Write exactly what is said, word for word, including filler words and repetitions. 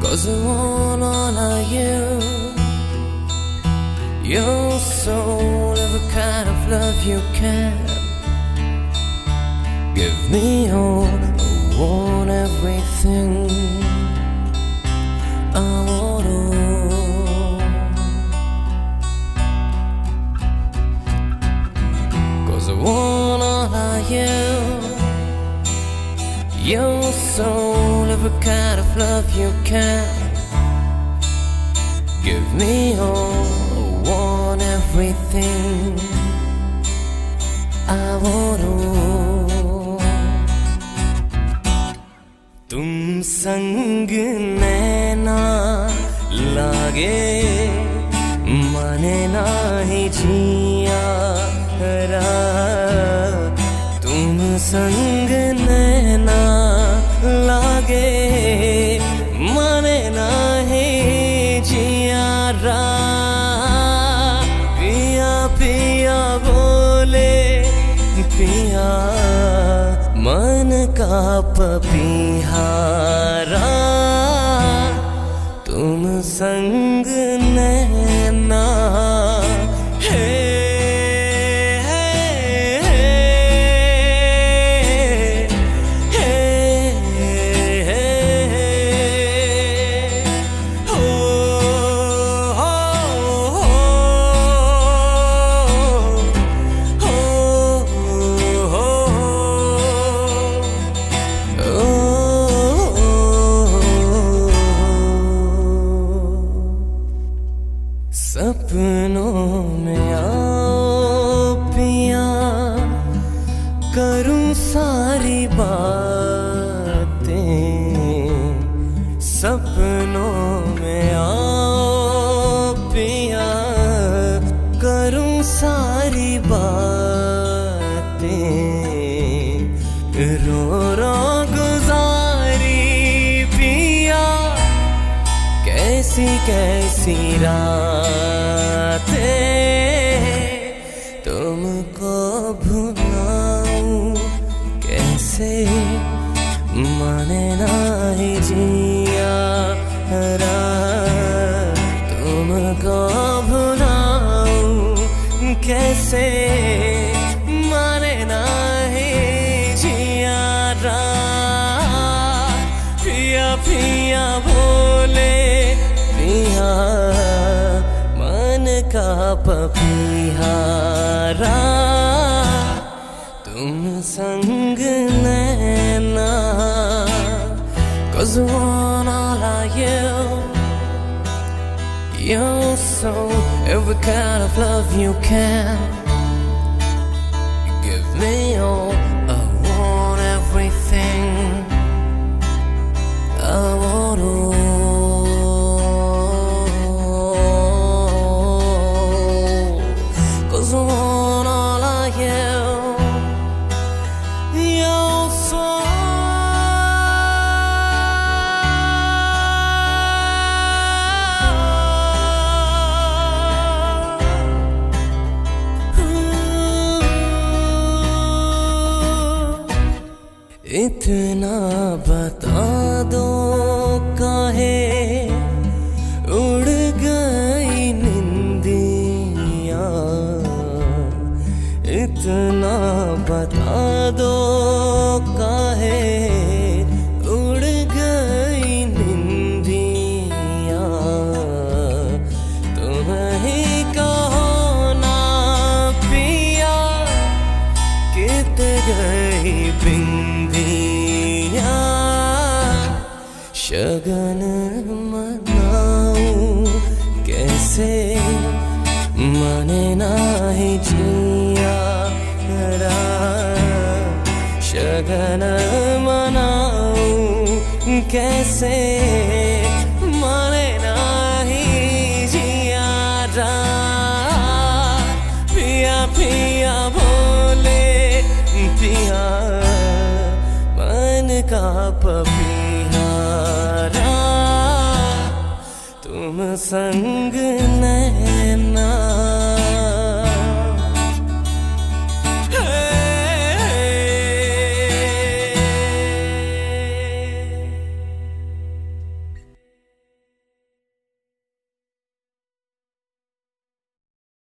'Cause I want all of you. Your soul, every kind of love you can give me. All I want everything. I want all. 'Cause I want all of you. Your soul, every kind of love you can give me. All I want everything. I want all. तुम संग नैना लागे माने ना ही जिया रा. तुम संग नैना लागे माने ना ही जिया रा. पिया पिया बोले पिया मन का पपीहारा. तुम संग नैना है. सपनों में आओ पिया करूं सारी बातें. सपनों में आओ पिया करूं सारी बातें. रो रो गुजारी पिया कैसी कैसी रातें. तुमको भुलाऊं कैसे माने ना ही जिया रा. तुमको भुलाऊं कैसे माने ना ही जिया रा. पिया पिया बोले पिया मन का पपीहारा. तुम संग नैना. 'Cause I want all of you. Your soul, every kind of love you can give me. All I want everything. I want all. इतना बता दो काहे उड़ गई निंदिया. इतना बता दो काहे उड़ गई निंदिया. तुम ही कहो ना पिया कित गई बिंदिया. शगन मनाऊं कैसे माने ना ही जिया रा. शगन मनाऊं कैसे माने ना ही जिया रा. पिया पिया बोले पिया मन का पपीहारा. तुम संग नैना